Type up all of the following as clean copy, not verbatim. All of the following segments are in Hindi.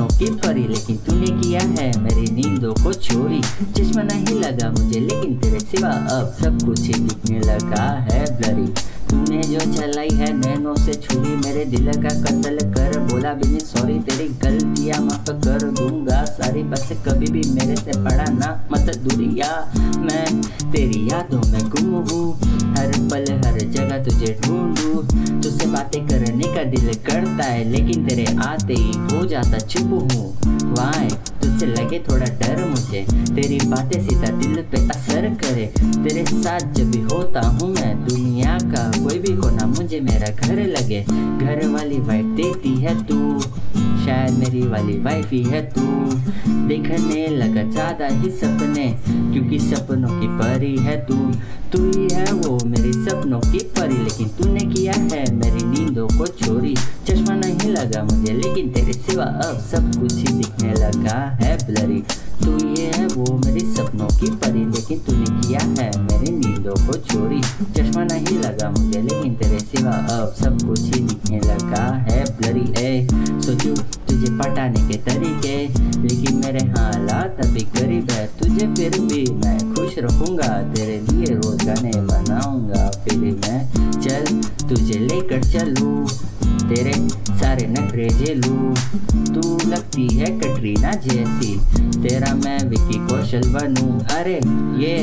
सपनों की परी, लेकिन तूने किया है मेरी नींदों को चोरी। चश्मा नहीं लगा मुझे लेकिन तेरे सिवा अब सब कुछ ही दिखने लगा है ब्लरी। तूने जो चलाई है नैनों से छुरी, मेरे दिल का कत्ल कर बोला भी नहीं सॉरी। तेरी गलतियां माफ कर दूंगा सारी, बस कभी भी मेरे से पड़ा ना मत दूरिया। मैं तेरी यादों में गुम हूँ, हर पल हर जगह तुझे ढूंढूं। तुझसे बातें करने का दिल करता है लेकिन तेरे आते ही हो जाता चुप हूँ। वाई तुझसे लगे थोड़ा डर मुझे, तेरी बातें सीधा दिल पे असर करे। तेरे साथ जब भी होता हूँ मैं, दुनिया का कोई भी कोना मुझे मेरा घर लगे। घर वाली वाइफ देती है तू, शायद मेरी वाली वाइफ ही है तू। देखने लगा ज्यादा ही सपने क्योंकि सपनों की परी है तू। तू ही है वो मेरी सपनों की परी, लेकिन तूने किया है मेरी नींदों को चोरी। चश्मा नहीं लगा मुझे लेकिन तेरे सिवा अब सब कुछ ही दिखने लगा है ब्लरी। तू ये है वो मेरी सपनों की परी, लेकिन तूने किया है मेरी नींदों को चोरी। चश्मा नहीं लगा मुझे लेकिन तेरे सिवा अब सब कुछ ही दिखने लगा है ब्लरी। सोचूं तुझे पटाने के तरीके, लेकिन मेरे हालात अभी गरीब है। तुझे फिर भी मैं खुश रखूंगा, तेरे लिए रोज गाने बनाऊंगा। फिर मैं चल तुझे लेकर चलूं, तेरे सारे नखरे झेलूं। तू लगती है कटरीना जैसी, तेरा मैं विकी कौशल बनूं। अरे ये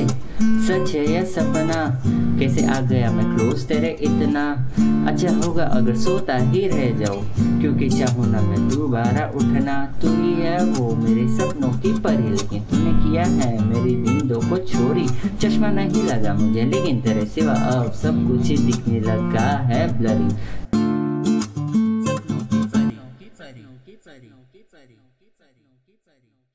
सच है या सपना, कैसे आ गया मैं क्लोज तेरे इतना। अच्छा होगा अगर सोता ही रह जाऊं, क्योंकि चाहूँ ना मैं दोबारा उठना। तू ही है वो मेरे सपनों की परी, लेकिन तूने किया है मेरी नींदों को चोरी। चश्मा नहीं लगा मुझे लेकिन तेरे सिवा अब सब कुछ ही दिखने लगा है ब्लरी। सपनों की परी, की परी, की परी, की परी, की परी, की परी।